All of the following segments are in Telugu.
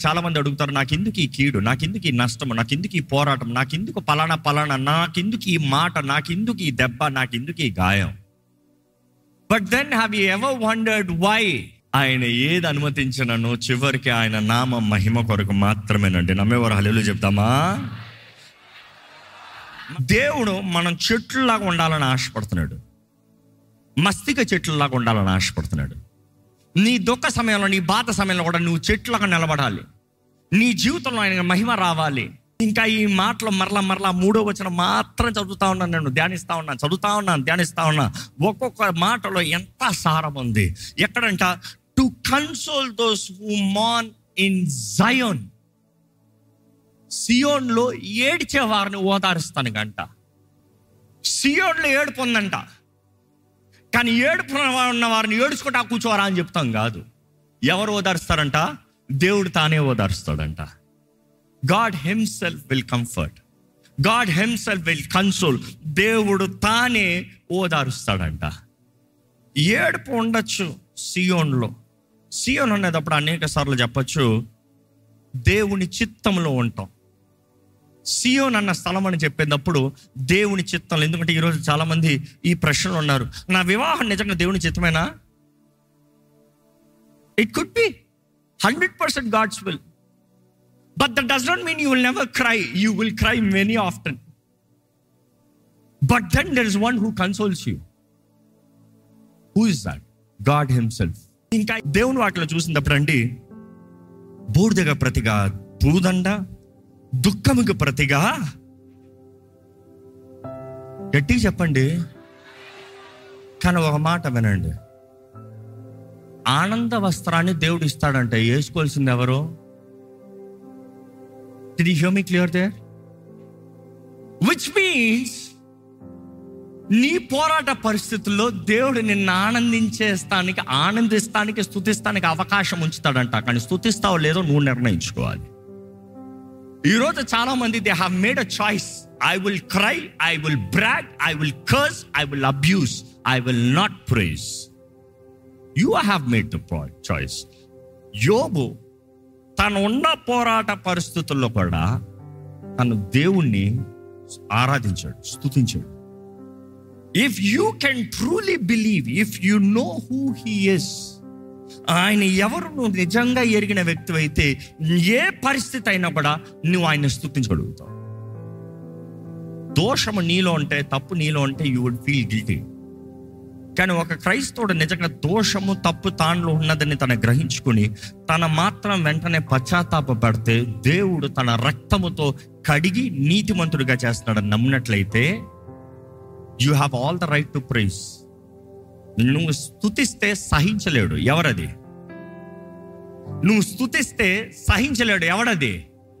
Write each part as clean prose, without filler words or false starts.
చాలా మంది అడుగుతారు, నాకెందుకు ఈ కీడు, నాకెందుకు ఈ నష్టము, నాకెందుకు ఈ పోరాటం, నాకెందుకు పలానా, నాకెందుకు ఈ మాట, నాకెందుకు ఈ దెబ్బ, నాకెందుకు ఈ గాయం. But then have you ever wondered why? ఆయన ఏది అనుమతించినను చివరికి ఆయన నామ మహిమ కొరకు మాత్రమేనండి. నమ్మేవారు హల్లెలూయా చెప్తామా? దేవుడు మనం చెట్లులాగా ఉండాలని ఆశపడుతున్నాడు, మస్తిక చెట్లులాగా ఉండాలని ఆశపడుతున్నాడు. నీ దుఃఖ సమయంలో, నీ బాధ సమయంలో కూడా నువ్వు చెట్లుగా నిలబడాలి. నీ జీవితంలో ఆయన మహిమ రావాలి. ఇంకా ఈ మాటలు మరలా 3వ వచనం మాత్రం చదువుతా ఉన్నాను, నేను ధ్యానిస్తా ఉన్నా. ఒక్కొక్క మాటలో ఎంత సారం ఉంది. ఎక్కడంట? టు కన్సోల్ దోస్ హూ మాన్ ఇన్ జయోన్. సియోన్లో ఏడ్చే వారిని ఓదారుస్తాను గంట. సియోన్లో ఏడుపు ఉందంట, కానీ ఏడుపు ఉన్న వారిని ఏడుచుకుంటా కూర్చోరా అని చెప్తాం కాదు. ఎవరు ఓదారుస్తారంట? దేవుడు తానే ఓదారుస్తాడంట. God himself will comfort, God himself will console. దేవుడు తానే ఓదారుస్తాడంట. ఏడుపు ఉండొచ్చు సియోన్లో. సియోన్ అనేటప్పుడు అనేక సార్లు చెప్పచ్చు, దేవుని చిత్తంలో ఉంటాం. సియోన్ అన్న స్థలం అని చెప్పేటప్పుడు దేవుని చిత్తంలో. ఎందుకంటే ఈరోజు చాలా మంది ఈ ప్రశ్నలు ఉన్నారు, నా వివాహం నిజంగా దేవుని చిత్తమేనా? It could be 100% God's will, but that does not mean you will never cry. You will cry many often, but then there is one who consoles you. Who is that? God himself. ఇంకా దేవుని వాటిలో చూసినప్పుడు అండి, బూడిదగా ప్రతిగా పూదండ, దుఃఖముకు ప్రతిగా, గట్టిగా చెప్పండి. కానీ ఒక మాట వినండి, ఆనంద వస్త్రాన్ని దేవుడు ఇస్తాడంటే వేసుకోవాల్సింది ఎవరు? Did you hear me clear there? Which means నీ పోరాట పరిస్థితుల్లో దేవుడు నిన్ను ఆనందిస్తానికి స్తుతిస్తానికి అవకాశం ఉంచుతాడంట. కానీ స్తుతిస్తావో లేదో నువ్వు నిర్ణయించుకోవాలి. ఈరోజు చాలా మంది they have made a choice. I will cry, I will brag, I will curse, I will abuse, I will not praise. You have made the choice. యోబు తను ఉన్న పోరాట పరిస్థితుల్లో కూడా తను దేవుణ్ణి ఆరాధించాడు, స్తుతించాడు. If you can truly believe, if you know who he is, ఆయన ఎవరు నువ్వు నిజంగా ఎరిగిన వ్యక్తి అయితే ఏ పరిస్థితి అయినా కూడా నువ్వు ఆయన స్తుతించగలుగుతావు. దోషము నీలో ఉంటే, తప్పు నీలో ఉంటే యూ వుడ్ ఫీల్ గిల్టీ. కానీ ఒక క్రైస్తవుడు నిజంగా దోషము తప్పు తానులో ఉన్నదని తన గ్రహించుకుని తన మాత్రం వెంటనే పశ్చాత్తాపపడితే దేవుడు తన రక్తముతో కడిగి నీతిమంతుడిగా చేస్తాడని నమ్మినట్లయితే you have all the right to praise. నువ్వు స్తుతిస్తే సహించలేడు ఎవరది? నువ్వు స్తుతిస్తే సహించలేడు ఎవడది?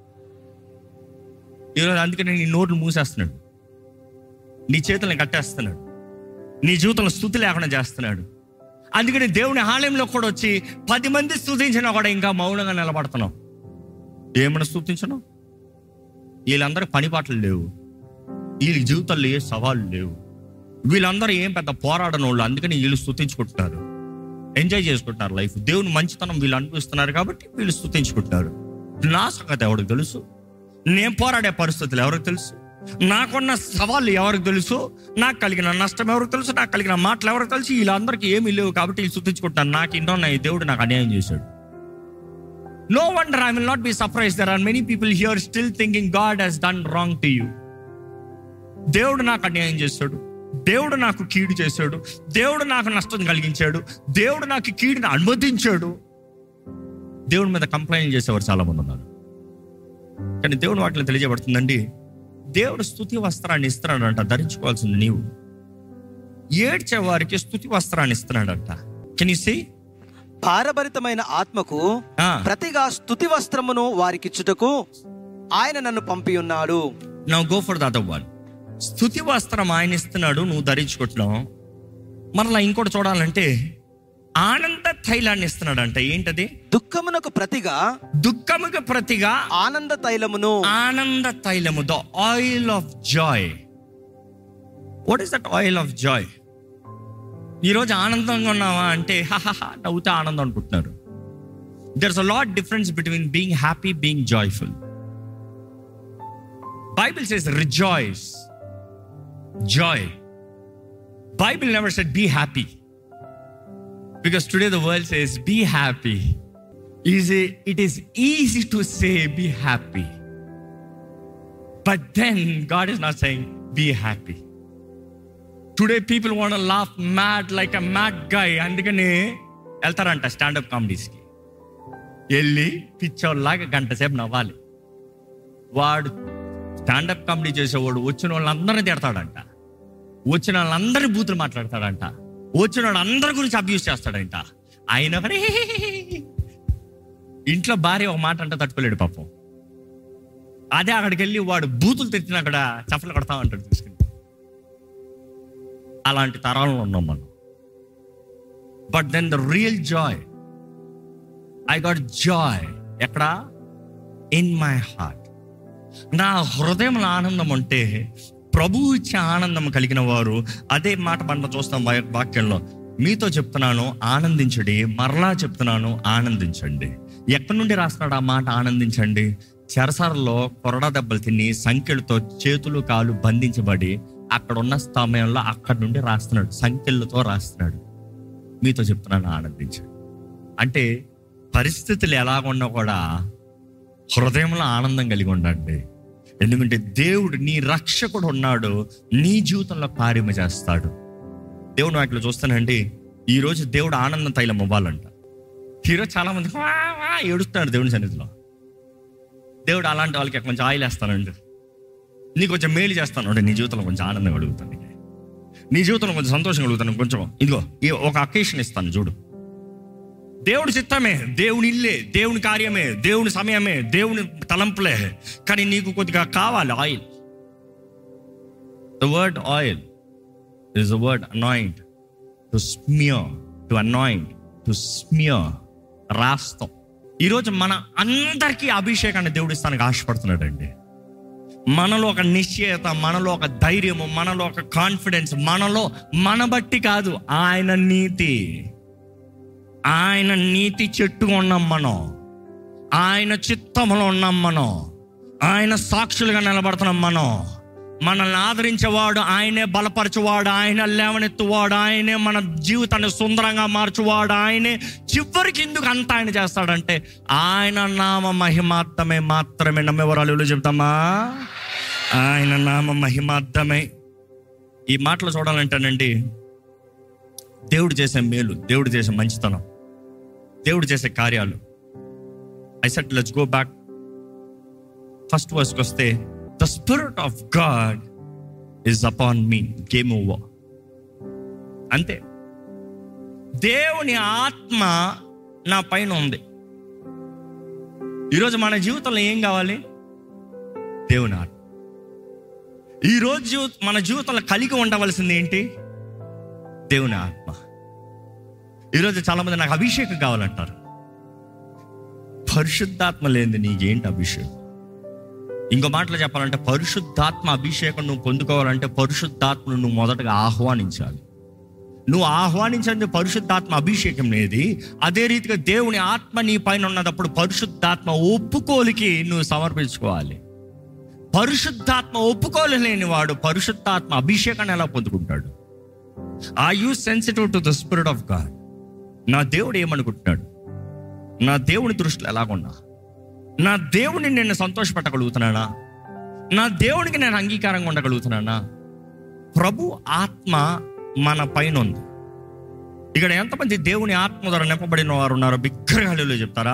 ఈరోజు అందుకని నీ నోరును మూసేస్తున్నాడు, నీ చేతులను కట్టేస్తున్నాడు, నీ జీవితంలో స్తుతి లేకుండా చేస్తున్నాడు. అందుకని దేవుని ఆలయంలో కూడా వచ్చి 10 మంది స్తుతించినా కూడా ఇంకా మౌనంగా నిలబడుతున్నావు. ఏమైనా స్తుతించను? వీళ్ళందరూ పనిపాట్లు లేవు, వీళ్ళ జీవితాల్లో ఏ సవాళ్ళు లేవు, వీళ్ళందరూ ఏం పెద్ద పోరాడని వాళ్ళు. అందుకని వీళ్ళు స్తుతించుకుంటున్నారు, ఎంజాయ్ చేసుకుంటున్నారు లైఫ్. దేవుని మంచితనం వీళ్ళు అనిపిస్తున్నారు కాబట్టి వీళ్ళు స్తుతించుకుంటున్నారు. నా సంగతి ఎవరికి తెలుసు? నేను పోరాడే పరిస్థితులు ఎవరికి తెలుసు? నాకున్న సవాళ్ళు ఎవరికి తెలుసు? నాకు కలిగిన నష్టం ఎవరికి తెలుసు? నాకు కలిగిన మాటలు ఎవరికి తెలుసు? వీళ్ళందరికీ ఏమీ లేవు కాబట్టి వీళ్ళు స్తుతించుకుంటున్నారు. నాకు ఇంట్లో ఉన్నాయి, దేవుడు నాకు అన్యాయం చేశాడు. No wonder I will not be surprised. There are many people here still thinking God has done wrong to you. దేవుడు నాకు అన్యాయం చేశాడు, దేవుడు నాకు కీడు చేశాడు, దేవుడు నాకు నష్టం కలిగించాడు, దేవుడు నాకు కీడుని అనుమతించాడు. దేవుడి మీద కంప్లైంట్ చేసేవారు చాలా మంది ఉన్నారు. కానీ దేవుని వాటిలో తెలియజేయబడుతుందండి, దేవుడు స్తుతి వస్త్రాన్ని ఇస్తున్నాడంట, ధరించుకోవాల్సింది నీవు. ఏడ్చే వారికి స్తుతి వస్త్రాన్ని ఇస్తున్నాడంట. Can you see? భారభరితమైన ఆత్మకు ప్రతిగా స్తుతి వస్త్రమును వారికిచ్చుటకు ఆయన నన్ను పంపి ఉన్నాడు. Now go for the other one. స్తుతి వస్త్రం ఆయన ఇస్తున్నాడు, నువ్వు ధరించుకుంటున్నావు. మరలా ఇంకోటి చూడాలంటే ఆనంద తైలాన్ని ఇస్తున్నాడు అంట. ఏంటది? దుఃఖమునకు ప్రతిగా ఆనంద తైలమును. ఆనంద తైలము, the oil of joy. What is that oil of joy? ఈరోజు ఆనందంగా ఉన్నావా అంటే హహహ నవ్వుతే ఆనందం అనుకుంటున్నారు. There's a lot difference between being happy, being joyful. Bible says rejoice, joy. Bible never said be happy. Because today the world says be happy. It is easy to say be happy. But then God is not saying be happy. Today people want to laugh mad like a mad guy. అందుకని వెళ్తారంట స్టాండప్ కామెడీస్కి. వెళ్ళి పిచ్చోళ్ళలాగా గంట సేపు నవ్వాలి. వాడు స్టాండప్ కామెడీ చేసేవాడు వచ్చిన వాళ్ళందరినీ తిడతాడంట, వచ్చిన వాళ్ళందరి బూతులు మాట్లాడతాడంట, వచ్చిన వాడు అందరి గురించి అబ్యూస్ చేస్తాడంట. ఆయన ఇంట్లో భార్య ఒక మాట అంటే తట్టుకోలేడు పాపం. అదే అక్కడికి వెళ్ళి వాడు బూతులు తెచ్చిన అక్కడ చప్పలు కొడతా ఉంటాడు తీసుకుని. అలాంటి తరాల్లో ఉన్నాం మనం. But then the real joy, I got joy ఎక్కడ? In my heart. నా హృదయంలో ఆనందం అంటే ప్రభువు ఇచ్చే ఆనందం కలిగిన వారు. అదే మాట మనం చూస్తాం వాక్యంలో. మీతో చెప్తున్నాను ఆనందించండి, మరలా చెప్తున్నాను ఆనందించండి. ఎక్కడి నుండి రాస్తున్నాడు ఆ మాట ఆనందించండి? చెరసాలలో కొరడా దెబ్బలు తిని సంఖ్యలతో చేతులు కాలు బంధించబడి అక్కడ ఉన్న సమయంలో అక్కడి నుండి రాస్తున్నాడు, సంఖ్యలతో రాస్తున్నాడు. మీతో చెప్తున్నాను ఆనందించండి. అంటే పరిస్థితులు ఎలాగున్నా కూడా హృదయంలో ఆనందం కలిగి ఉండండి. ఎందుకంటే దేవుడు నీ రక్షకుడు ఉన్నాడు, నీ జీవితంలో కార్యము చేస్తాడు. దేవుడు వాటిలో చూస్తానండి. ఈరోజు దేవుడు ఆనందం తైలం అవ్వాలంట. ఈరోజు చాలా మంది ఏడుస్తున్నాడు దేవుని సన్నిధిలో. దేవుడు అలాంటి వాళ్ళకి కొంచెం ఆయిల్ వేస్తానండి, నీ కొంచెం మేలు చేస్తాను అంటే నీ జీవితంలో కొంచెం ఆనందం కలుగుతాను, నీ జీవితంలో కొంచెం సంతోషం కలుగుతాను. కొంచెం ఇదిగో ఒక అకేషన్ ఇస్తాను చూడు. దేవుడి చిత్తమే, దేవుని ఇల్లే, దేవుని కార్యమే, దేవుని సమయమే, దేవుని తలంపులే. కానీ నీకు కొద్దిగా కావాలి oil. The word oil is the word anoint, to smear, to anoint, to smear, రాస్తాం. ఈరోజు మన అందరికీ అభిషేకాన్ని దేవుడు ఇస్తానికి ఆశపడుతున్నాడు అండి. మనలో ఒక నిశ్చయత, మనలో ఒక ధైర్యము, మనలో ఒక కాన్ఫిడెన్స్, మనలో మన బట్టి కాదు, ఆయన నీతి, ఆయన నీతి చెట్టుగా ఉన్నాం మనం, ఆయన చిత్తములో ఉన్నాం మనం, ఆయన సాక్షులుగా నిలబడుతున్నాం మనం. మనల్ని ఆదరించేవాడు ఆయనే, బలపరచువాడు ఆయన, లేవనెత్తువాడు ఆయనే, మన జీవితాన్ని సుందరంగా మార్చువాడు ఆయనే. చివరికి ఎందుకు అంత ఆయన చేస్తాడంటే ఆయన నామ మహిమార్థమే మాత్రమే. నమ్మేవారు చెప్తామా? ఆయన నామ మహిమార్థమే. ఈ మాటలు చూడాలంటేనండి, దేవుడు చేసే మేలు, దేవుడు చేసే మంచితనం, దేవుడు చేసే కార్యాలు. I said let's go back. First వర్స్కి వస్తే, the spirit of God is upon me. Game over. అంతే. దేవుని ఆత్మ నా పైన ఉంది. ఈరోజు మన జీవితంలో ఏం కావాలి? దేవుని ఆత్మ. ఈరోజు మన జీవితంలో కలిగి ఉండవలసింది ఏంటి? దేవుని ఆత్మ. ఈరోజు చాలా మంది నాకు అభిషేకం కావాలంటారు. పరిశుద్ధాత్మ లేనిది నీకేంటి అభిషేకం? ఇంకో మాటలో చెప్పాలంటే పరిశుద్ధాత్మ అభిషేకం నువ్వు పొందుకోవాలంటే పరిశుద్ధాత్మను నువ్వు మొదటగా ఆహ్వానించాలి. నువ్వు ఆహ్వానించండి పరిశుద్ధాత్మ అభిషేకం అనేది. అదే రీతిగా దేవుని ఆత్మ నీ పైన ఉన్నప్పుడు పరిశుద్ధాత్మ ఒప్పుకోలికి నువ్వు సమర్పించుకోవాలి. పరిశుద్ధాత్మ ఒప్పుకోలేని వాడు పరిశుద్ధాత్మ అభిషేకాన్ని ఎలా పొందుకుంటాడు? Are you sensitive to the spirit of God? నా దేవుడు ఏమనుకుంటున్నాడు? నా దేవుని దృష్టిలో ఎలాగున్నా? నా దేవుని నేను సంతోషపెట్టగలుగుతున్నానా? నా దేవునికి నేను అంగీకారంగా ఉండగలుగుతున్నానా? ప్రభు ఆత్మ మన పైన ఉంది. ఇక్కడ ఎంతమంది దేవుని ఆత్మ ద్వారా నింపబడిన వారు ఉన్నారో బిగ్గరగా హల్లెలూయా చెప్తారా?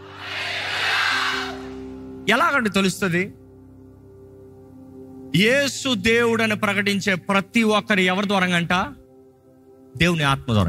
ఎలాగంటే తెలుస్తుంది? యేసు దేవుడని ప్రకటించే ప్రతి ఒక్కరు ఎవరి ద్వారంగంట? దేవుని ఆత్మ ద్వారా.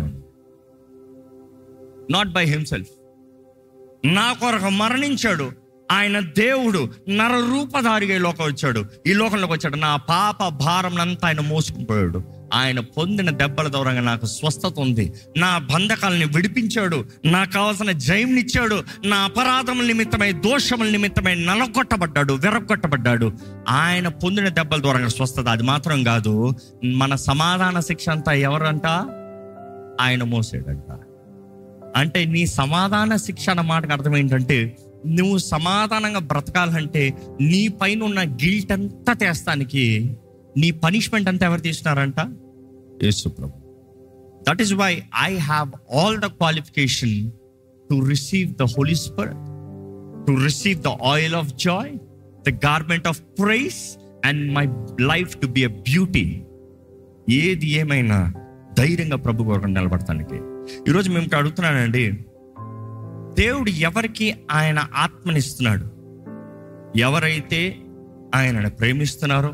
Not by himself. నా కొరకు మరణించాడు ఆయన దేవుడు, నర రూపధారిగా ఈ లోకం వచ్చాడు, ఈ లోకంలోకి వచ్చాడు. నా పాప భారంనంతా ఆయన మోసుకుపోయాడు. ఆయన పొందిన దెబ్బల దూరంగా నాకు స్వస్థత ఉంది. నా బంధకాలని విడిపించాడు, నాకు కావాల్సిన జయంనిచ్చాడు. నా అపరాధముల నిమిత్తమై, దోషముల నిమిత్తమై నలగొట్టబడ్డాడు, విరగొట్టబడ్డాడు. ఆయన పొందిన దెబ్బల దూరంగా స్వస్థత. అది మాత్రం కాదు, మన సమాధాన శిక్ష అంతా ఎవరంట? ఆయన మోసాడంట. అంటే నీ సమాధాన శిక్ష అన్న మాటకు అర్థం ఏంటంటే, నువ్వు సమాధానంగా బ్రతకాలంటే నీ పైన ఉన్న గిల్ట్ అంతా తీస్తానికి నీ పనిష్మెంట్ అంతా ఎవరు తీసినారంట? యేసు ప్రభు. That is why I have all the qualification to receive the holy spirit, to receive the oil of joy, the garment of praise, and my life to be a beauty. ఏది ఏమైనా ధైర్యంగా ప్రభు కొరకు నిలబడటానికి. ఈరోజు మేము అడుగుతున్నానండి, దేవుడు ఎవరికి ఆయన ఆత్మనిస్తున్నాడు? ఎవరైతే ఆయనను ప్రేమిస్తున్నారో,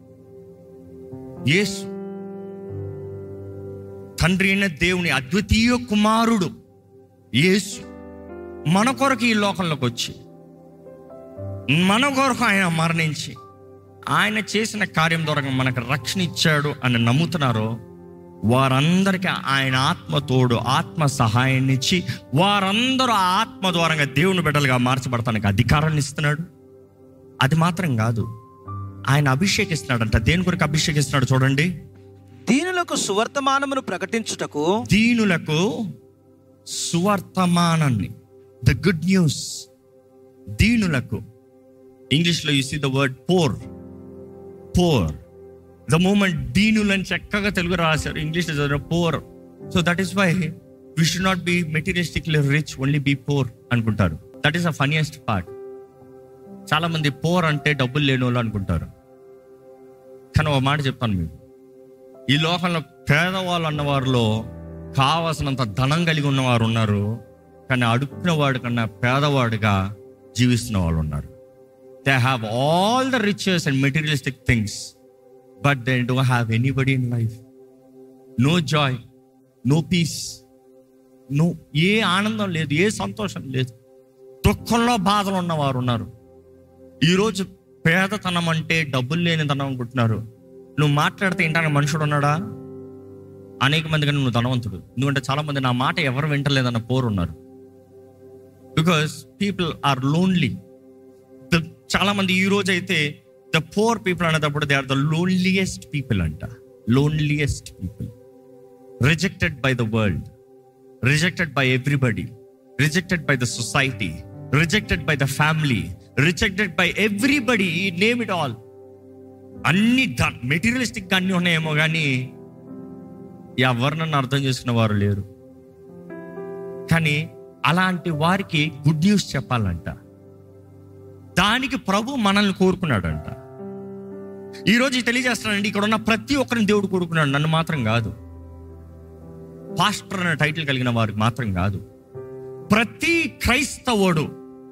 యేసు తండ్రి అయిన దేవుని అద్వితీయ కుమారుడు యేసు మన కొరకు ఈ లోకంలోకి వచ్చి, మన కొరకు ఆయన మరణించి, ఆయన చేసిన కార్యం ద్వారా మనకు రక్షణ ఇచ్చాడు అని నమ్ముతున్నారో వారందరికీ ఆయన ఆత్మ తోడు, ఆత్మ సహాయాన్ని ఇచ్చి వారందరూ ఆ ఆత్మ ద్వారంగా దేవుని బిడ్డలుగా మార్చబడటానికి అధికారాన్ని ఇస్తున్నాడు. అది మాత్రం కాదు, ఆయన అభిషేకిస్తున్నాడంట. దేని కొరకు అభిషేకిస్తున్నాడు చూడండి. దీనులకు సువర్తమానమును ప్రకటించుటకు, దీనులకు సువర్తమానాన్ని, ద గుడ్ న్యూస్. దీనులకు, ఇంగ్లీష్లో you see the word poor. Poor, the moment దీనులని చక్కగా తెలుగు రాశారు, ఇంగ్లీష్లో పోర్. So that is why we should not be materialistically rich, only be poor అనుకుంటారు. That is the funniest part. చాలా మంది పోర్ అంటే డబ్బులు లేని వాళ్ళు అనుకుంటారు. కానీ ఒక మాట చెప్తాను మీకు, ఈ లోకంలో పేదవాళ్ళు అన్నవారిలో కావాల్సినంత ధనం కలిగి ఉన్నవారు ఉన్నారు, కానీ అడుక్కున్న వాడి కన్నా పేదవాడిగా జీవిస్తున్న వాళ్ళు ఉన్నారు. They have all the riches and materialistic things, but they don't have anybody in life. No joy, no peace, no, ఏ ఆనందం లేదు, ఏ సంతోషం లేదు. దుఃఖంలో బాధలు ఉన్నవారు ఉన్నారు. ఈరోజు పేదతనం అంటే డబ్బులు లేని ధనం అనుకుంటున్నారు. నువ్వు మాట్లాడితే ఇంటానికి మనుషుడు ఉన్నాడా? అనేక మంది కానీ నువ్వు ధనవంతుడు. ఎందుకంటే చాలా మంది నా మాట ఎవరు వింటలేదన్న పోరు ఉన్నారు. Because people are lonely. చాలా మంది ఈ రోజు అయితే ద పోర్ పీపుల్ అనేటప్పుడు they are the loneliest people అంట. Loneliest people, rejected by the world, rejected by everybody, rejected by the society, rejected by the family, rejected by everybody, name it all. అన్ని మెటీరియలిస్టిక్ అన్నీ ఉన్నాయేమో కానీ ఎవరు నన్ను అర్థం చేసుకున్న వారు లేరు. కానీ అలాంటి వారికి గుడ్ న్యూస్ చెప్పాలంట. దానికి ప్రభు మనల్ని కోరుకున్నాడంట. ఈరోజు తెలియజేస్తానండి, ఇక్కడ ఉన్న ప్రతి ఒక్కరిని దేవుడు కోరుకున్నాడు, నన్ను మాత్రం కాదు. పాస్టర్ అనే టైటిల్ కలిగిన వారికి మాత్రం కాదు, ప్రతి క్రైస్తవుడు.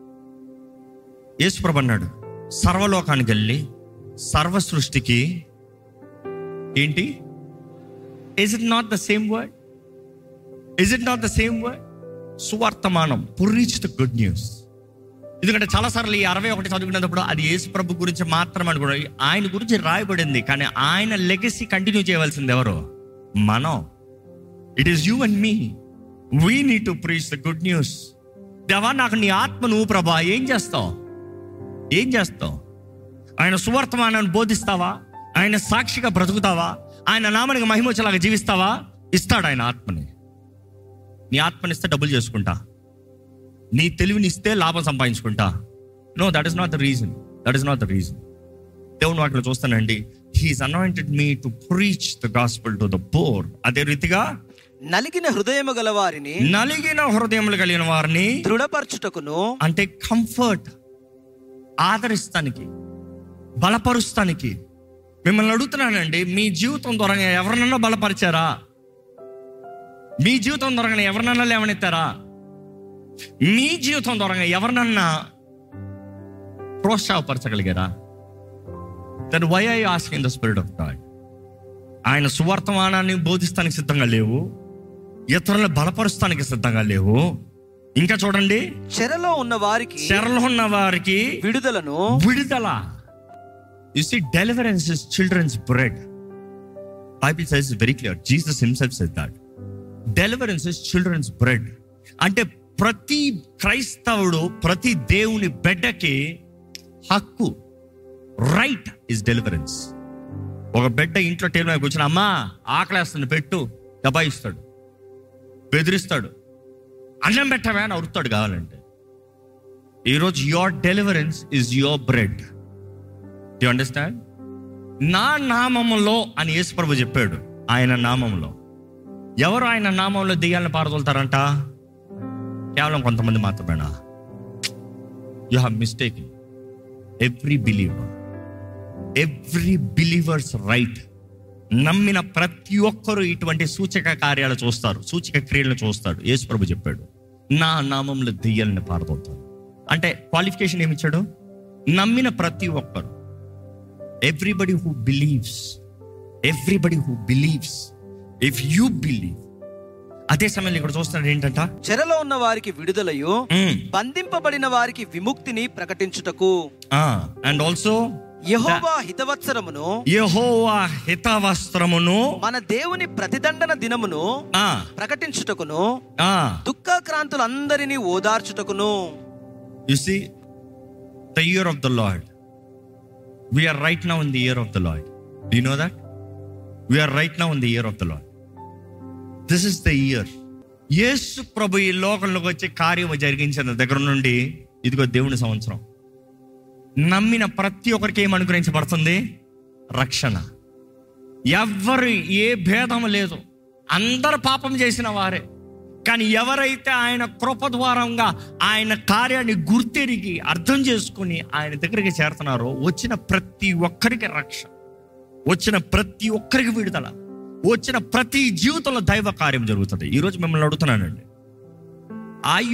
యేసు ప్రభు అన్నాడు, సర్వలోకానికి వెళ్ళి సర్వ సృష్టికి ఏంటి? Is it not the same word? Is it not the same word? సువర్తమానం, to reach the good news. ఎందుకంటే చాలాసార్లు ఈ 61 చదువుకునేటప్పుడు అది యేసు ప్రభు గురించి మాత్రం అనుకో, ఆయన గురించి రాయబడింది, కానీ ఆయన లెగసీ కంటిన్యూ చేయవలసింది ఎవరు? మనం. It is you and me. We need to preach the good news. దేవా, నాకు నీ ఆత్మ నువ్వు ప్రభా, ఏం చేస్తావు? ఏం చేస్తావు? ఆయన సువర్తమానాన్ని బోధిస్తావా? ఆయన సాక్షిగా బ్రతుకుతావా? ఆయన నామానికి మహిమ వచ్చేలాగా జీవిస్తావా? ఇస్తాడు ఆయన ఆత్మని. నీ ఆత్మనిస్తే డబ్బులు చేసుకుంటా, నీ తెలివిని ఇస్తే లాభం సంపాదించుకుంటా. No, that is not the reason. That is not the reason. దేవుని వాటిలో చూస్తానండి, he's anointed me to preach the gospel to the poor. అదే రీతిగా నలిగిన హృదయము గల వారిని, నలిగిన హృదయములు కలిగిన వారిని దృఢపరచుటకును, అంటే కంఫర్ట్, ఆదరిస్తానికి, బలపరుస్తానికి. మిమ్మల్ని అడుగుతున్నానండి, మీ జీవితం ద్వారా ఎవరినన్నా బలపరిచారా? మీ జీవితం ద్వారా ఎవరినన్నా లేవనెత్తారా? మీ జీవితం ద్వారా ఎవరినన్నా ప్రోత్సాహపరచగలిగారా? Then why are you asking the spirit of God? ఆయన సువర్తమానాన్ని బోధిస్తానికి సిద్ధంగా లేవు, ఇతరులను బలపరుస్తానికి సిద్ధంగా లేవు. ఇంకా చూడండి, చెరలో ఉన్న వారికి విడుదల. You see, deliverance is children's bread. Bible says very clear. Jesus himself said that. Deliverance is children's bread. అంటే ప్రతి క్రైస్తవుడు, ప్రతి దేవుని బిడ్డకి హక్కు, రైట్ ఇస్ డెలివరెన్స్. ఒక బిడ్డ ఇంట్లో టేబుల్ మీద కూర్చొని, అమ్మా ఆకలేస్తుంది పెట్టు, దబాయిస్తాడు, బెదిరిస్తాడు, అన్నం పెట్టవా అని అరుతాడు కావాలంటే. ఈరోజు your deliverance is your bread. You understand? నా నామములో అని యేసు ప్రభు చెప్పాడు. ఆయన నామంలో. ఎవరు ఆయన నామంలో దెయ్యాలను పారదోలుతారంట? కేవలం కొంతమంది మాత్రమేనా? You have mistaken every believers right. నమ్మిన ప్రతి ఒక్కరూ ఇటువంటి సూచక కార్యాలు చూస్తారు, సూచక క్రియలను చూస్తాడు. యేసు ప్రభు చెప్పాడు, నా నామంలో దెయ్యాలను పారదోలుతారు. అంటే క్వాలిఫికేషన్ ఏమిచ్చాడు? నమ్మిన ప్రతి ఒక్కరు. Everybody who believes if you believe. అదే సమయంలో ఇక్కడ చూస్తున్నాడు ఏంటంట? చెరలో ఉన్న వారికి విడుదలయు, బంధింపబడిన వారికి విముక్తిని ప్రకటించుటకు, అండ్ ఆల్సో యెహోవా హితవస్త్రమును మన దేవుని ప్రతిదండన దినమును ప్రకటించుటకును, దుఃఖాక్రాంతులందరినీ ఓదార్చుటకును. You see, the year of the Lord. We are right now in the year of the Lord. Do you know that? We are right now in the year of the Lord. This is the year. యేసు ప్రభు ఈ లోకంలోకి వచ్చి కార్యము జరిగించిన దగ్గర నుండి ఇదిగో దేవుని సంవత్సరం. నమ్మిన ప్రతి ఒక్కరికి ఏం అనుగ్రహించబడుతుంది? రక్షణ. ఎవ్వరు ఏ భేదం లేదు, అందరు పాపం చేసిన వారే. కానీ ఎవరైతే ఆయన కృప ద్వారంగా ఆయన కార్యాన్ని గుర్తెరిగి అర్థం చేసుకుని ఆయన దగ్గరికి చేరుతున్నారో, వచ్చిన ప్రతి ఒక్కరికి రక్షణ, వచ్చిన ప్రతి ఒక్కరికి విడుదల, వచ్చిన ప్రతి జీవితంలో దైవ కార్యం జరుగుతుంది. ఈరోజు మిమ్మల్ని అడుగుతున్నానండి, ఆర్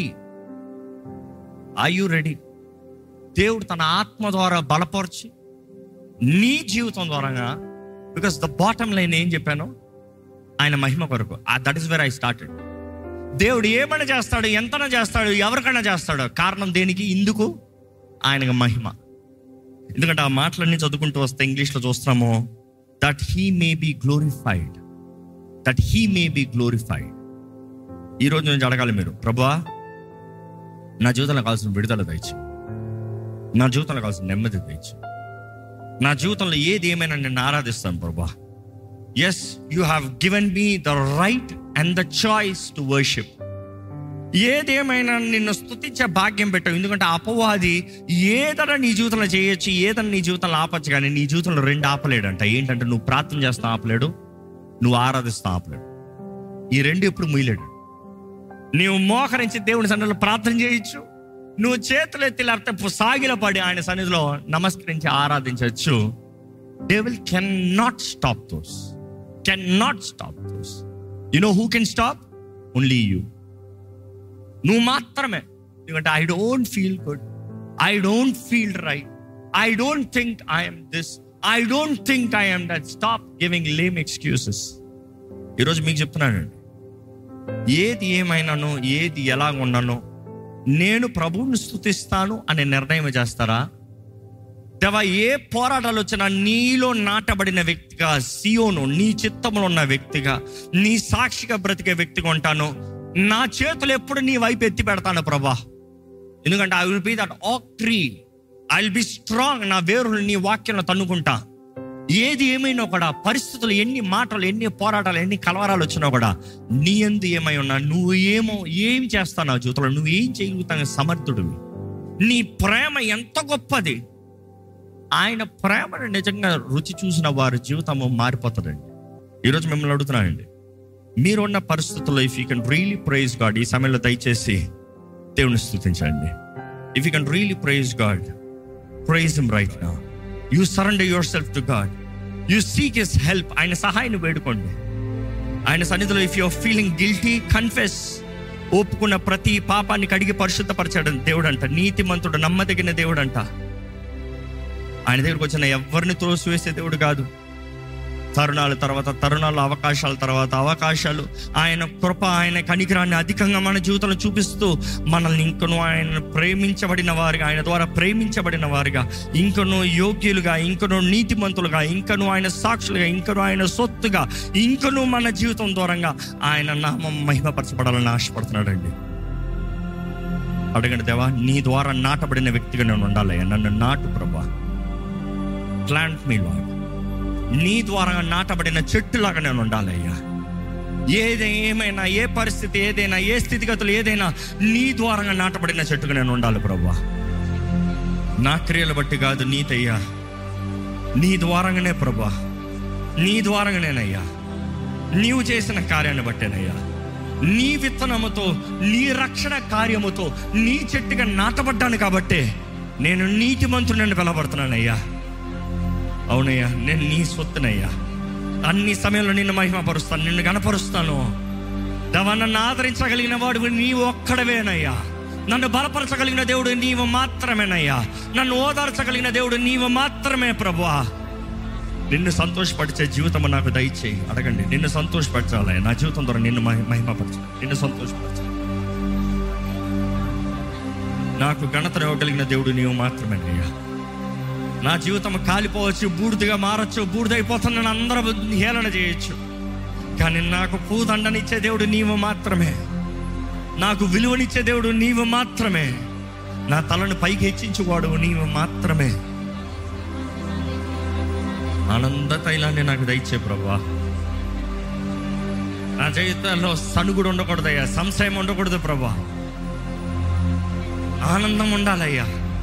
యు రెడీ? దేవుడు తన ఆత్మ ద్వారా బలపరిచి నీ జీవితం ద్వారా, బికాస్ ద బాటమ్ లైన్ ఏం చెప్పాను, ఆయన మహిమ కొరకు. That is where I started. దేవుడు ఏమైనా చేస్తాడు, ఎంతనా చేస్తాడు, ఎవరికైనా చేస్తాడు. కారణం దేనికి? ఇందుకు ఆయనకు మహిమ. ఎందుకంటే ఆ మాటలన్నీ చదువుకుంటూ వస్తే ఇంగ్లీష్లో చూస్తున్నాము, that he may be glorified. ఈరోజు నుంచి అడగాలి మీరు, ప్రభువా నా జీవితంలో కావాల్సిన విడుదల దయచి, నా జీవితంలో కావాల్సిన నెమ్మది దయచి, నా జీవితంలో ఏది ఏమైనా నేను ఆరాధిస్తాను ప్రభువా. Yes, you have given me the right and the choice to worship. ఏదేమైనా నిన్ను స్తుతించే భాగ్యం పెట్టావు. ఎందుకంటే అపవాది ఏదైనా నీ జీవితంలో చేయొచ్చు, ఏదైనా నీ జీవితంలో ఆపచ్చు, కానీ నీ జీవితంలో రెండు ఆపలేడంట. ఏంటంటే నువ్వు ప్రార్థన చేస్తా ఆపలేడు, నువ్వు ఆరాధిస్తా ఆపలేడు. ఈ రెండు ఎప్పుడు ముయ్యలేడు. నీవు మోకరించి దేవుని సన్నిధిలో ప్రార్థన చేయొచ్చు, నువ్వు చేతులు ఎత్తి లేకపోతే సాగిలపడి ఆయన సన్నిధిలో నమస్కరించి ఆరాధించవచ్చు. Devil cannot stop those. You know who can stop? Only you. నువ్వు మాత్రమే. ఎందుకంటే I don't feel good, I don't feel right, I don't think I am this, I don't think I am that. Stop giving lame excuses. ఈరోజు మీకు చెప్తున్నానండి, ఏది ఏమైనానో, ఏది ఎలా ఉన్నానో నేను ప్రభువుని స్తుతిస్తాను అనే నిర్ణయం చేస్తారా? దేవా, ఏ పోరాటాలు వచ్చినా నీలో నాటబడిన వ్యక్తిగా, సియోను నీ చిత్తంలో ఉన్న వ్యక్తిగా, నీ సాక్షిగా బ్రతికే వ్యక్తిగా ఉంటాను. నా చేతులు ఎప్పుడు నీ వైపు ఎత్తి పెడతాను ప్రభా. ఎందుకంటే I will be that oak tree, I will be strong. నా వేరులు నీ వాక్యంలో తన్నుకుంటా. ఏది ఏమైనా కూడా, పరిస్థితులు ఎన్ని మాటలు, ఎన్ని పోరాటాలు, ఎన్ని కలవరాలు వచ్చినా కూడా నీ యందు ఏమై ఉన్నా, నువ్వు ఏం చేస్తావు నా జీవితంలో, నువ్వు ఏం చేయగలుగుతావు సమర్థుడివి. నీ ప్రేమ ఎంత గొప్పది. ఆయన ప్రేమను నిజంగా రుచి చూసిన వారి జీవితం మారిపోతుందండి. ఈరోజు మిమ్మల్ని అడుగుతున్నానండి, మీరున్న పరిస్థితుల్లో if you can really praise God, ఈ సమయంలో దయచేసి దేవుని స్తుతించండి. If you can really praise God, praise him right now. You surrender your self to God, you seek his help. ఆయన సహాయాన్ని వేడుకోండి ఆయన సన్నిధిలో. If you are feeling guilty, confess. ఒప్పుకున్న ప్రతి పాపాన్ని కడిగి పరిశుద్ధపరచాడు దేవుడు అంట. నీతిమంతుడు, నమ్మదగిన దేవుడు అంట. ఆయన దగ్గరకు వచ్చిన ఎవరిని త్రోసివేసే దేవుడు కాదు. తరుణాల తర్వాత తరుణాలు, అవకాశాల తర్వాత అవకాశాలు, ఆయన కృప, ఆయన కనికరాన్ని అధికంగా మన జీవితంలో చూపిస్తూ మనల్ని ఇంకనూ ఆయన ప్రేమించబడిన వారిగా, ఆయన ద్వారా ప్రేమించబడిన వారిగా, ఇంకనూ యోగ్యులుగా, ఇంకనూ నీతిమంతులుగా, ఇంకనూ ఆయన సాక్షులుగా, ఇంకనూ ఆయన సొత్తుగా, ఇంకనూ మన జీవితం దూరంగా ఆయన నామం మహిమపరచబడాలని ఆశపడుతున్నాడండి. అడగండి, దేవా నీ ద్వారా నాటబడిన వ్యక్తిగా నేను ఉండాలి, నన్ను నాటు ప్రభా. ప్లాంట్ మీ లార్డ్, నీ ద్వారా నాటబడిన చెట్టులాగా నేను ఉండాలి అయ్యా. ఏమైనా, ఏ పరిస్థితి ఏదైనా, ఏ స్థితిగతులు ఏదైనా, నీ ద్వారంగా నాటబడిన చెట్టుగా నేను ఉండాలి ప్రభువా. నా క్రియలు బట్టి కాదు, నీతయ్యా, నీ ద్వారంగానే ప్రభువా, నీ ద్వారంగానేనయ్యా, నీవు చేసిన కార్యాన్ని బట్టేనయ్యా, నీ విత్తనముతో, నీ రక్షణ కార్యముతో నీ చెట్టుగా నాటబడ్డాను కాబట్టే నేను నీతిమంతుడని పిలవబడుతున్నానయ్యా. అవునయ్యా, నేను నీ సొత్తునయ్యా. అన్ని సమయంలో నిన్ను మహిమపరుస్తాను, నిన్ను గణపరుస్తాను. దేవా, నన్ను ఆదరించగలిగిన వాడు నీవు ఒక్కడవేనయ్యా. నన్ను బలపరచగలిగిన దేవుడు నీవు మాత్రమేనయ్యా. నన్ను ఓదార్చగలిగిన దేవుడు నీవు మాత్రమే ప్రభువా. నిన్ను సంతోషపరిచే జీవితం నాకు దయచేయి. అడగండి, నిన్ను సంతోషపరచాలి. నా జీవితం ద్వారా నిన్ను మహిమపరచాలి, నిన్ను సంతోషపరచాలి. నాకు ఘనత ఇవ్వగలిగిన దేవుడు నీవు మాత్రమేనయ్యా. నా జీవితం కాలిపోవచ్చు, బూడిదగా మారచ్చు, బూడిదైపోతున్నాను అందరూ హేళన చేయొచ్చు, కానీ నాకు పూదండనిచ్చే దేవుడు నీవు మాత్రమే. నాకు విలువనిచ్చే దేవుడు నీవు మాత్రమే. నా తలను పైకి హెచ్చించువాడు నీవు మాత్రమే. ఆనంద తైలాన్ని నాకు దయచే ప్రభువా. నా జీవితంలో సనుగుడు ఉండకూడదయ్యా, సంశయం ఉండకూడదు ప్రభువా. ఆనందం ఉండాలయ్యా.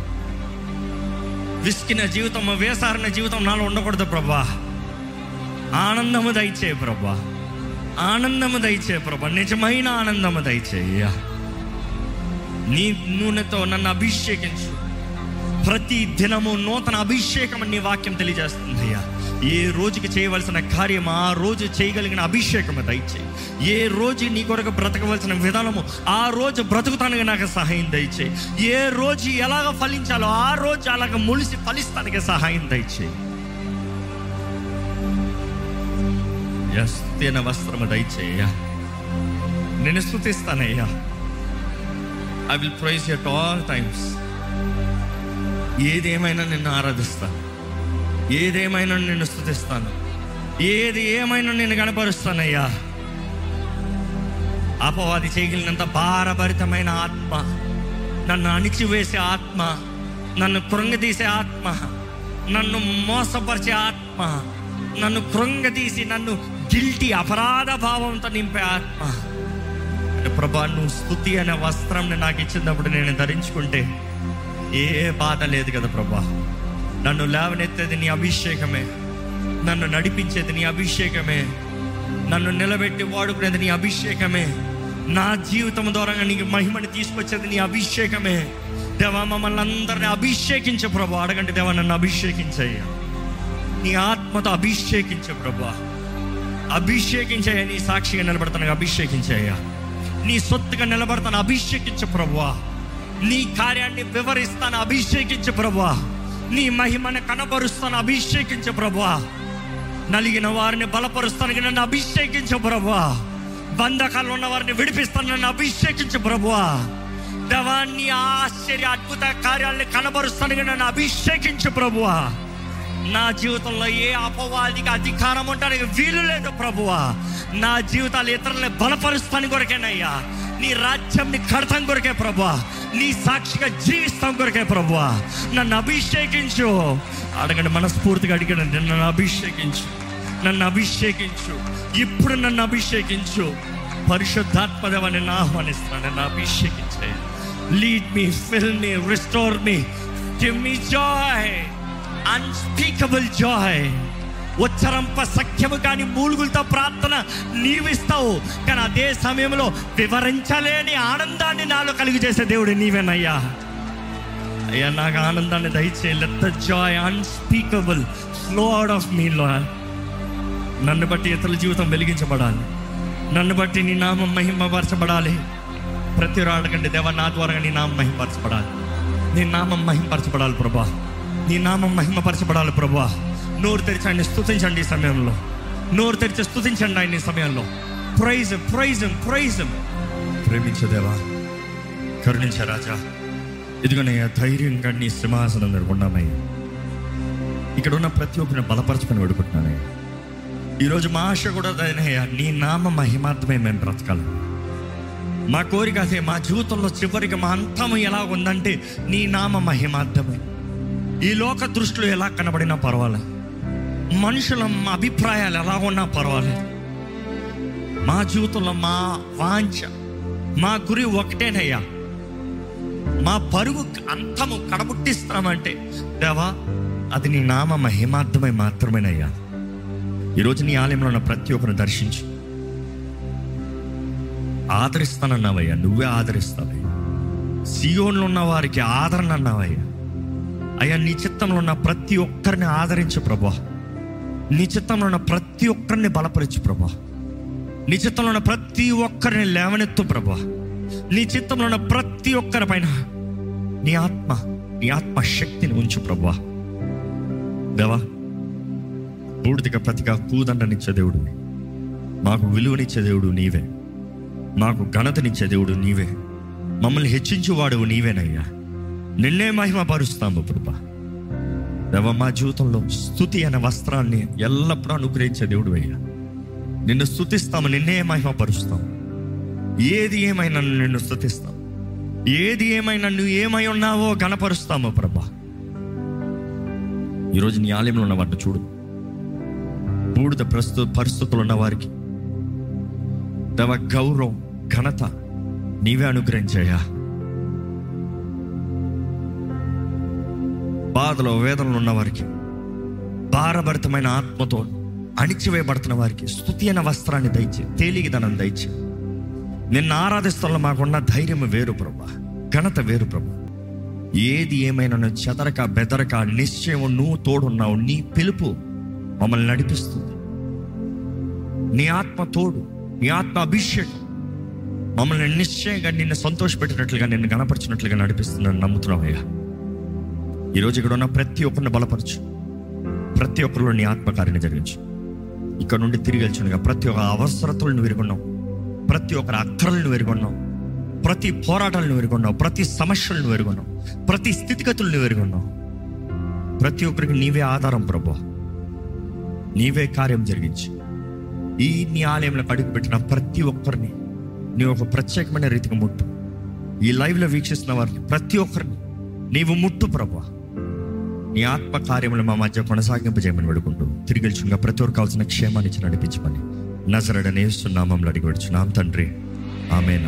విసికిన జీవితం, వేసారిన జీవితం నాలో ఉండకూడదు ప్రభువా. ఆనందము దయచే ప్రభువా, ఆనందము దయచే ప్రభువా, నిజమైన ఆనందము దయచేయ్యా. నీ నూనెతో నన్ను అభిషేకించు. ప్రతి దినము నూతన అభిషేకం నీ వాక్యం తెలియజేస్తుంది అయ్యా. ఏ రోజుకి చేయవలసిన కార్యం ఆ రోజు చేయగలిగిన అభిషేకము దయచేయి. ఏ రోజు నీ కొరకు బ్రతకవలసిన విధానము ఆ రోజు బ్రతుకుతానికి నాకు సహాయం దయచేయి. ఏ రోజు ఎలాగ ఫలించాలో ఆ రోజు అలాగ ములిసి ఫలిస్తానికి సహాయం దయచేయి. ఎస్తైన వస్త్రము దయచేయ్యా. నేను స్తుతిస్తానయ్యా. I will praise you at all times. ఏదేమైనా నిన్ను ఆరాధిస్తాను, ఏదేమైనా నిన్ను స్తుతిస్తాను, ఏది ఏమైనా నిన్ను కనపరుస్తానయ్యా. అపవాది చేయగలిగినంత భారభరితమైన ఆత్మ, నన్ను అణిచివేసే ఆత్మ, నన్ను కృంగదీసే ఆత్మ, నన్ను మోసపరిచే ఆత్మ, నన్ను కృంగదీసి నన్ను గిల్టీ అపరాధ భావంతో నింపే ఆత్మ, ప్రభా నువ్వు స్తుతి అనే వస్త్రం నాకు ఇచ్చినప్పుడు నేను ధరించుకుంటే ఏ బాధ లేదు కదా ప్రభా. నన్ను లేవనెత్తేది నీ అభిషేకమే, నన్ను నడిపించేది నీ అభిషేకమే, నన్ను నిలబెట్టి వాడుకునేది నీ అభిషేకమే, నా జీవితం ద్వారా నీకు మహిమని తీసుకొచ్చేది నీ అభిషేకమే. దేవా, మమ్మల్ని అందరినీ అభిషేకించు ప్రభా. అడగండి, దేవా నన్ను అభిషేకించయ్యా, నీ ఆత్మతో అభిషేకించు ప్రభా. అభిషేకించయ్యా, నీ సాక్షిగా నిలబడతాను, అభిషేకించయ్యా. నీ సొత్తుగా నిలబడతాను, అభిషేకించు ప్రభువా. నీ కార్యాన్ని వివరిస్తాను, అభిషేకించు ప్రభువా. నీ మహిమను కనబరుస్తాను, అభిషేకించు ప్రభువా. నలిగిన వారిని బలపరుస్తానికి నన్ను అభిషేకించు ప్రభువా. బంధకాలు ఉన్న వారిని విడిపిస్తాను, నన్ను అభిషేకించు ప్రభువా. దేవా, నీ ఆశ్చర్య అద్భుత కార్యాలను కనబరుస్తానికి నన్ను అభిషేకించు ప్రభువా. నా జీవితంలో ఏ అపవాదికి అధికారం ఉండడానికి వీలు లేదు ప్రభువా. నా జీవితాలు ఇతరులని బలపరుస్తాను కొరకేనయ్యా. నీ రాజ్యంని కడతాం కొరకే ప్రభువా. నీ సాక్షిగా జీవిస్తాం కొరకే ప్రభువా. నన్ను అభిషేకించు. అడగండి, మనస్ఫూర్తిగా అడిగండి, నన్ను అభిషేకించు, నన్ను అభిషేకించు, ఇప్పుడు నన్ను అభిషేకించు. పరిశుద్ధాత్మదేవ నిన్ను ఆహ్వానిస్తున్నాను, నన్ను అభిషేకించే. Lead me, fill me, restore me, give me joy, unspeakable joy. ఉచ్చరంప సఖ్యము కానీ మూలుగులతో ప్రార్థన నీవిస్తావు, కానీ అదే సమయంలో వివరించలేని ఆనందాన్ని నాలో కలుగు చేసే దేవుడు నీవేనయ్యా. అయ్యా, నాకు ఆనందాన్ని దయచేయి. Let the joy unspeakable flow out of me lord. నన్ను బట్టి ఇతరుల జీవితం వెలిగించబడాలి, నన్ను బట్టి నీ నామం మహిమపరచబడాలి. ప్రతి అడగండి, దేవా నా ద్వారా నీ నామం మహిమపరచబడాలి, నీ నామం మహిమపరచబడాలి ప్రభా, నీ నామం మహిమపరచబడాలి ప్రభా. నోరు తెరిచి ఆయన్ని స్తుతించండి ఈ సమయంలో, నోరు తెరిచి స్తుతించండి ఆయన ఈ సమయంలో. Praise praise praise. ప్రేమించే దేవా, కరుణించే రాజా, ఇదిగోనయ్యా ధైర్యంగా నీ సింహాసనం నిర్కొన్నామయ్యా. ఇక్కడ ఉన్న ప్రతి ఒక్కరిని బలపరచుకొని వేడుకుంటున్నానయ్యా. ఈరోజు మా ఆశ కూడా అదేనయ్యా, నీ నామ మహిమార్థమే మేము బ్రతకాలి. మా కోరిక అదే. మా జీవితంలో చివరికి మా అంతము ఎలా ఉందంటే నీ నామ మహిమార్థమే. ఈ లోక దృష్టిలో ఎలా కనబడినా పర్వాలేదు, మనుషుల అభిప్రాయాలు ఎలా ఉన్నా పర్వాలేదు, మా జీవితంలో మా వాంఛ, మా గురి ఒకటేనయ్యా. మా పరుగు అంతము కడబుట్టిస్తామంటే దేవా, అది నీ నామ మహిమార్థమై మాత్రమేనయ్యా. ఈరోజు నీ ఆలయంలో ఉన్న ప్రతి ఒక్కరిని దర్శించు. ఆదరిస్తానన్నావయ్యా, నువ్వే ఆదరిస్తావయ్యా. సియోన్లో ఉన్న వారికి ఆదరణ అన్నావయ్యా. అయ్యా, నీ చిత్తంలో ఉన్న ప్రతి ఒక్కరిని ఆదరించు ప్రభా. నీ చిత్తంలో ఉన్న ప్రతి ఒక్కరిని బలపరచు ప్రభా. నీ చిత్తంలో ఉన్న ప్రతి ఒక్కరిని లేవనెత్తు ప్రభా. నీ చిత్తంలో ఉన్న ప్రతి ఒక్కరి పైన నీ ఆత్మ శక్తిని ఉంచు ప్రభా. దేవా, పూర్తిగా ప్రతిగా కూదండనిచ్చే దేవుడు, మాకు విలువనిచ్చే దేవుడు నీవే, మాకు ఘనతనిచ్చే దేవుడు నీవే, మమ్మల్ని హెచ్చించువాడు నీవేనయ్యా. నిన్నే మహిమ పరుస్తాము ప్రభా. దేవా, మా జీవితంలో స్తుతి అనే వస్త్రాన్ని ఎల్లప్పుడూ అనుగ్రహించే దేవుడు అయ్యా. నిన్ను స్తుతిస్తాము, నిన్నే మహిమ పరుస్తాము. ఏది ఏమైనా నిన్ను స్తుతిస్తాము, ఏది ఏమైనా నువ్వు ఏమై ఉన్నావో గణపరుస్తాము ప్రభా. ఈరోజు నీ ఆలయంలో ఉన్న వాటిని చూడు. బూడిద పరిస్థితులు ఉన్న వారికి దేవ గౌరవం, ఘనత నీవే అనుగ్రహించాయా. బాధలో వేదనలు ఉన్న వారికి, భారభరితమైన ఆత్మతో అణిచివేయబడుతున్న వారికి స్తుతి అనే వస్త్రాన్ని దయచే, తేలిగిదనం దయచే. నిన్ను ఆరాధిస్తున్న మాకున్న ధైర్యం వేరు ప్రభా, ఘనత వేరు ప్రభా. ఏది ఏమైనా నువ్వు చెదరక బెదరక నిశ్చయం నువ్వు తోడున్నావు. నీ పిలుపు మమ్మల్ని నడిపిస్తుంది. నీ ఆత్మ తోడు, నీ ఆత్మ అభిషేకం మమ్మల్ని నిశ్చయంగా నిన్ను సంతోషపెట్టినట్లుగా, నిన్ను గణపరిచినట్లుగా నడిపిస్తుందని నమ్ముతున్నావయ్యా. ఈరోజు ఇక్కడ ఉన్న ప్రతి ఒక్కరిని బలపరచు. ప్రతి ఒక్కరిలో నీ ఆత్మకార్యాన్ని జరిగించు. ఇక్కడ నుండి తిరిగి వెళ్చుండగా ప్రతి ఒక్క అవసరతలను విరుగున్నావు, ప్రతి ఒక్కరి అక్కరలను విరుగున్నావు, ప్రతి పోరాటాలను విరుగున్నావు, ప్రతి సమస్యలను విరుగున్నావు, ప్రతి స్థితిగతులను విరుగున్నావు. ప్రతి ఒక్కరికి నీవే ఆధారం ప్రభు. నీవే కార్యం జరిగించి ఈ నీ ఆలయంలో అడుగు పెట్టిన ప్రతి ఒక్కరిని నీవు ఒక ప్రత్యేకమైన రీతిగా ముట్టు. ఈ లైవ్లో వీక్షిస్తున్న వారిని ప్రతి ఒక్కరిని నీవు ముట్టు ప్రభు. నీ ఆత్మ కార్యములు మా మధ్య కొనసాగింపజేయమని వేడుకుంటూ తిరిగి వెళ్చుగా ప్రతి ఒక్కరు కావాల్సిన క్షేమాన్ని ఇచ్చి నడిపించమని నజరేయుడైన యేసు నామములో అడిగి వేడుచున్నాం తండ్రి, ఆమేన్.